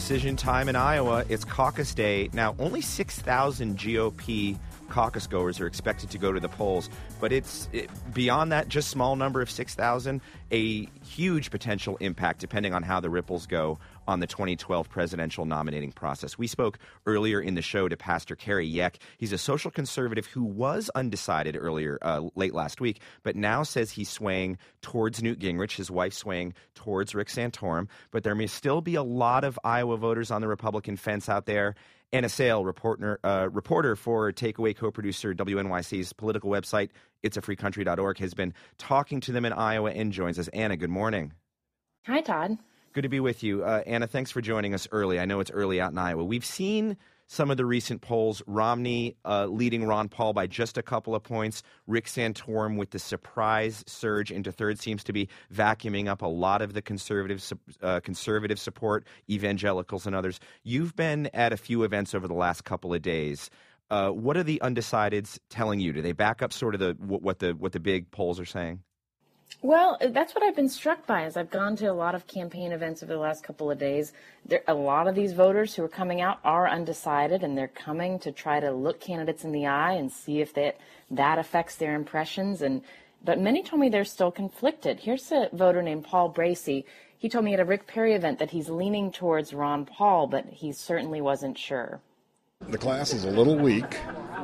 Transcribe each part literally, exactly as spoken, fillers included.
Decision time in Iowa. It's caucus day. Now, only six thousand G O P caucus goers are expected to go to the polls, but it's it, beyond that, just small number of six thousand, a huge potential impact depending on how the ripples go on the twenty twelve presidential nominating process. We spoke earlier in the show to Pastor Kerry Yeck. He's a social conservative who was undecided earlier, uh, late last week, but now says he's swaying towards Newt Gingrich, his wife swaying towards Rick Santorum. But there may still be a lot of Iowa voters on the Republican fence out there. Anna Sale, reporter, uh, reporter for Takeaway, co-producer W N Y C's political website, it's a free country dot org, has been talking to them in Iowa and joins us. Anna, good morning. Hi, Todd. Good to be with you. Uh, Anna, thanks for joining us early. I know it's early out in Iowa. We've seen some of the recent polls. Romney uh, leading Ron Paul by just a couple of points. Rick Santorum with the surprise surge into third seems to be vacuuming up a lot of the conservative, uh, conservative support, evangelicals and others. You've been at a few events over the last couple of days. Uh, what are the undecideds telling you? Do they back up sort of the what the what the big polls are saying? Well, that's what I've been struck by as I've gone to a lot of campaign events over the last couple of days. There, a lot of these voters who are coming out are undecided, and they're coming to try to look candidates in the eye and see if that, that affects their impressions. And but many told me they're still conflicted. Here's a voter named Paul Bracey. He told me at a Rick Perry event that he's leaning towards Ron Paul, but he certainly wasn't sure. The class is a little weak,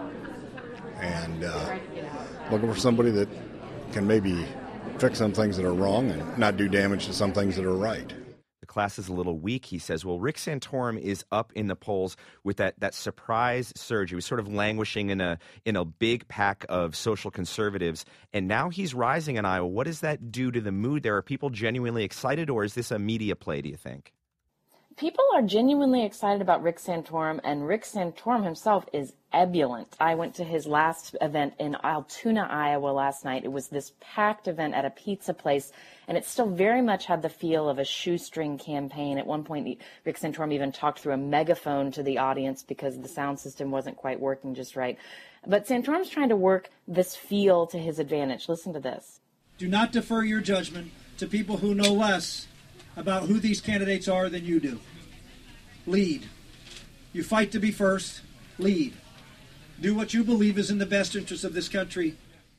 and uh, looking for somebody that can maybe fix some things that are wrong and not do damage to some things that are right. The class is a little weak, he says. Well, Rick Santorum is up in the polls with that, that surprise surge. He was sort of languishing in a in a big pack of social conservatives, and now he's rising in Iowa. What does that do to the mood there? Are people genuinely excited, or is this a media play, do you think? People are genuinely excited about Rick Santorum, and Rick Santorum himself is ebullient. I went to his last event in Altoona, Iowa last night. It was this packed event at a pizza place, and it still very much had the feel of a shoestring campaign. At one point, Rick Santorum even talked through a megaphone to the audience because the sound system wasn't quite working just right. But Santorum's trying to work this feel to his advantage. Listen to this. Do not defer your judgment to people who know less about who these candidates are than you do. Lead. You fight to be first. Lead. Do what you believe is in the best interest of this country.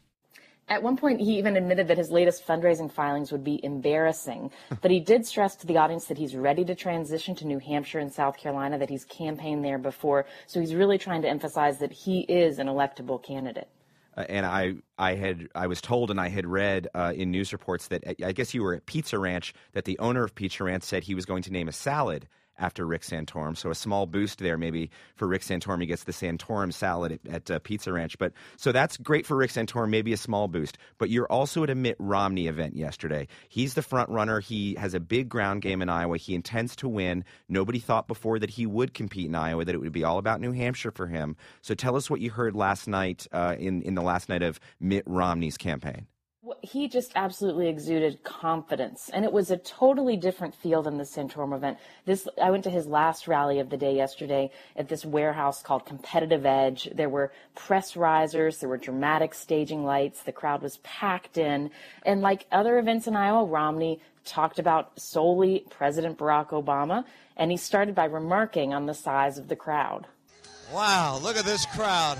At one point, he even admitted that his latest fundraising filings would be embarrassing, but he did stress to the audience that he's ready to transition to New Hampshire and South Carolina, that he's campaigned there before, so he's really trying to emphasize that he is an electable candidate. Uh, and I, I had, I was told, and I had read uh, in news reports that I guess you were at Pizza Ranch, that the owner of Pizza Ranch said he was going to name a salad after Rick Santorum. So a small boost there maybe for Rick Santorum. He gets the Santorum salad at, at uh, Pizza Ranch. But so that's great for Rick Santorum, maybe a small boost. But you're also at a Mitt Romney event yesterday. He's the front runner. He has a big ground game in Iowa. He intends to win. Nobody thought before that he would compete in Iowa, that it would be all about New Hampshire for him. So tell us what you heard last night uh, in, in the last night of Mitt Romney's campaign. He just absolutely exuded confidence, and it was a totally different feel than the Santorum event. This, I went to his last rally of the day yesterday at this warehouse called Competitive Edge. There were press risers, there were dramatic staging lights, the crowd was packed in, and like other events in Iowa, Romney talked about solely President Barack Obama, and he started by remarking on the size of the crowd. Wow, look at this crowd.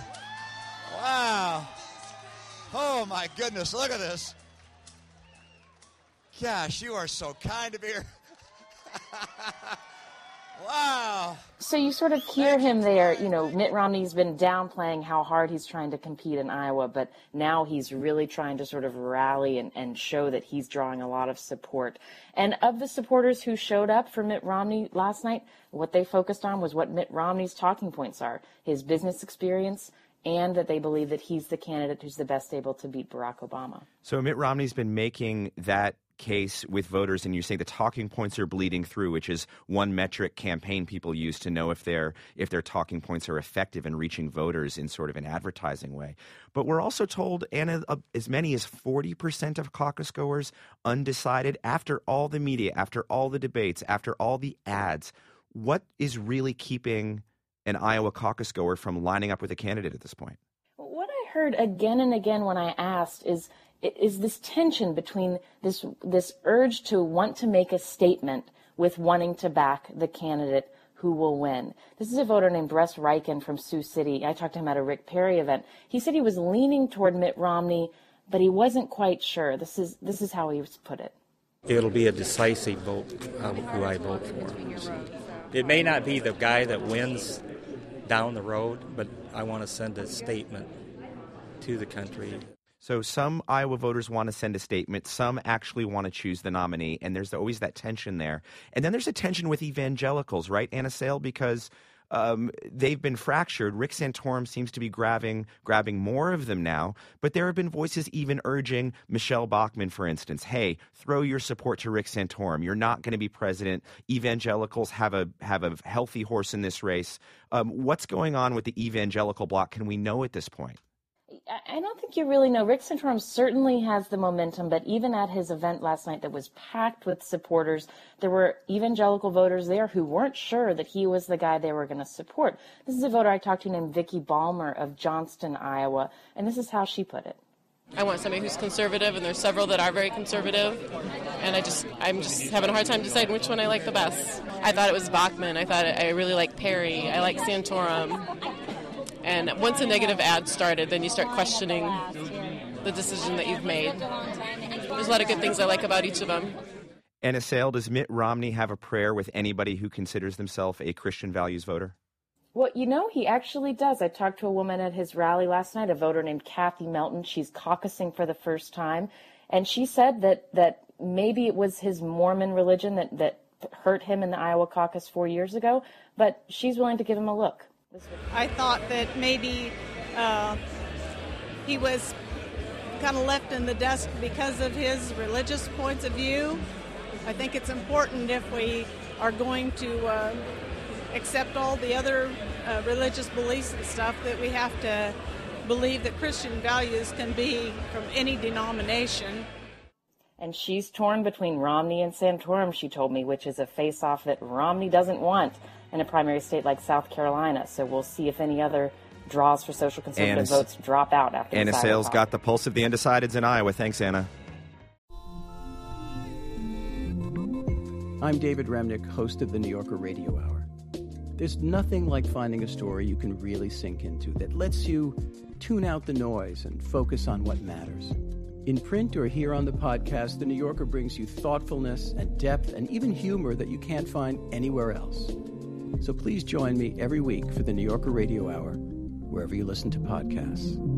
Wow. Oh, my goodness, look at this. Gosh, you are so kind of here. Wow. So you sort of hear him there, you know, Mitt Romney's been downplaying how hard he's trying to compete in Iowa, but now he's really trying to sort of rally and, and show that he's drawing a lot of support. And of the supporters who showed up for Mitt Romney last night, what they focused on was what Mitt Romney's talking points are, his business experience, and that they believe that he's the candidate who's the best able to beat Barack Obama. So Mitt Romney's been making that case with voters, and you say the talking points are bleeding through, which is one metric campaign people use to know if their if their talking points are effective in reaching voters in sort of an advertising way. But we're also told, Anna, uh, as many as forty percent of caucus goers undecided after all the media, after all the debates, after all the ads. What is really keeping an Iowa caucus goer from lining up with a candidate at this point? What I heard again and again when I asked is is this tension between this this urge to want to make a statement with wanting to back the candidate who will win. This is a voter named Russ Riken from Sioux City. I talked to him at a Rick Perry event. He said he was leaning toward Mitt Romney, but he wasn't quite sure. This is this is how he put it. It'll be a decisive vote of who I vote for. It may not be the guy that wins down the road, but I want to send a statement to the country. So some Iowa voters want to send a statement. Some actually want to choose the nominee, and there's always that tension there. And then there's a tension with evangelicals, right, Anna Sale? Because um, they've been fractured. Rick Santorum seems to be grabbing grabbing more of them now. But there have been voices even urging Michelle Bachmann, for instance, hey, throw your support to Rick Santorum. You're not going to be president. Evangelicals have a have a healthy horse in this race. Um, what's going on with the evangelical bloc? Can we know at this point? I don't think you really know. Rick Santorum certainly has the momentum, but even at his event last night that was packed with supporters, there were evangelical voters there who weren't sure that he was the guy they were going to support. This is a voter I talked to named Vicki Balmer of Johnston, Iowa, and this is how she put it. I want somebody who's conservative, and there's several that are very conservative, and I just, I'm just having a hard time deciding which one I like the best. I thought it was Bachmann. I thought it, I really like Perry. I like Santorum. And once a negative ad started, then you start questioning the decision that you've made. There's a lot of good things I like about each of them. Anna Sale, does Mitt Romney have a prayer with anybody who considers themselves a Christian values voter? Well, you know, he actually does. I talked to a woman at his rally last night, a voter named Kathy Melton. She's caucusing for the first time. And she said that, that maybe it was his Mormon religion that, that hurt him in the Iowa caucus four years ago, but she's willing to give him a look. I thought that maybe uh, he was kind of left in the dust because of his religious points of view. I think it's important if we are going to uh, accept all the other uh, religious beliefs and stuff that we have to believe that Christian values can be from any denomination. And she's torn between Romney and Santorum, she told me, which is a face-off that Romney doesn't want in a primary state like South Carolina. So we'll see if any other draws for social conservative Anna, votes drop out after Anna Sale's got the pulse of the undecideds in Iowa. Thanks, Anna. I'm David Remnick, host of the New Yorker Radio Hour. There's nothing like finding a story you can really sink into that lets you tune out the noise and focus on what matters. In print or here on the podcast, The New Yorker brings you thoughtfulness and depth and even humor that you can't find anywhere else. So please join me every week for the New Yorker Radio Hour, wherever you listen to podcasts.